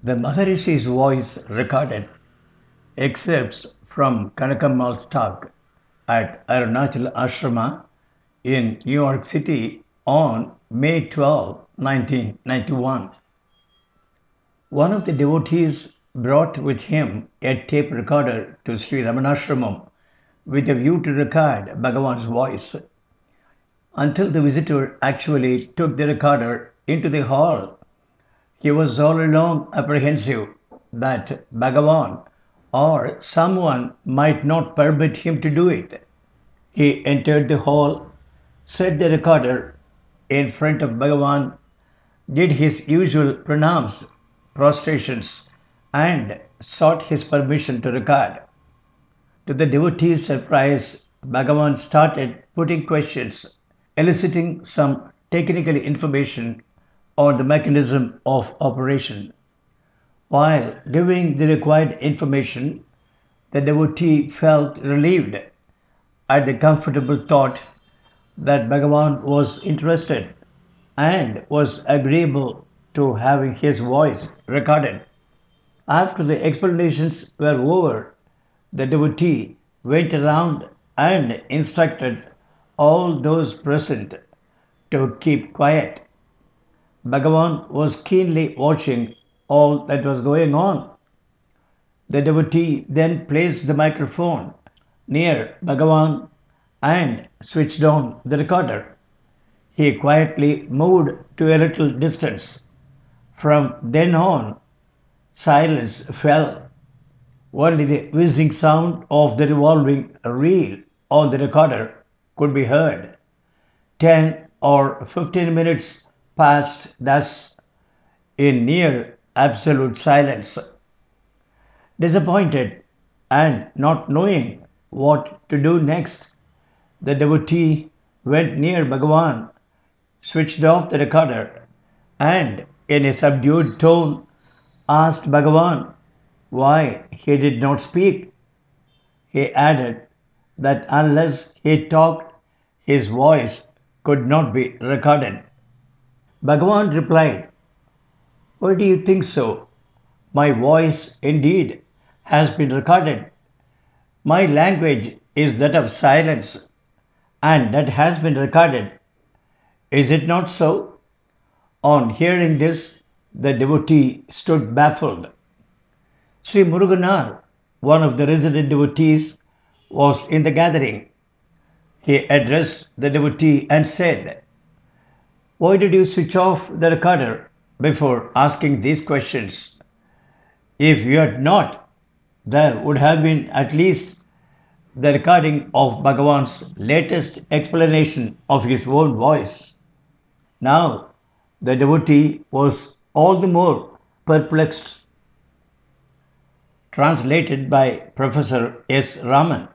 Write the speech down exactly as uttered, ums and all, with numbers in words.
The Maharishi's voice recorded excerpts from Kanakammal's talk at Arunachal Ashrama in New York City on May twelfth, nineteen ninety-one. One of the devotees brought with him a tape recorder to Sri Ramanashramam with a view to record Bhagavan's voice. Until the visitor actually took the recorder into the hall, he was all along apprehensive that Bhagavan or someone might not permit him to do it. He entered the hall, set the recorder in front of Bhagavan, did his usual pranams, prostrations, and sought his permission to record. To the devotee's surprise, Bhagavan started putting questions, eliciting some technical information on the mechanism of operation. While giving the required information, the devotee felt relieved at the comfortable thought that Bhagavan was interested and was agreeable to having his voice recorded. After the explanations were over, the devotee went around and instructed all those present to keep quiet. Bhagavan was keenly watching all that was going on. The devotee then placed the microphone near Bhagavan and switched on the recorder. He quietly moved to a little distance. From then on, silence fell. Only the whizzing sound of the revolving reel on the recorder could be heard. Ten or fifteen minutes passed thus in near absolute silence. Disappointed and not knowing what to do next, the devotee went near Bhagavan, switched off the recorder, and in a subdued tone asked Bhagavan why he did not speak. He added that unless he talked, his voice could not be recorded. Bhagavan replied, "Why do you think so? My voice indeed has been recorded. My language is that of silence, and that has been recorded. Is it not so?" On hearing this, the devotee stood baffled. Sri Muruganar, one of the resident devotees, was in the gathering. He addressed the devotee and said, "Why did you switch off the recorder before asking these questions? If you had not, there would have been at least the recording of Bhagavan's latest explanation of his own voice." Now, the devotee was all the more perplexed. Translated by Professor S. Raman.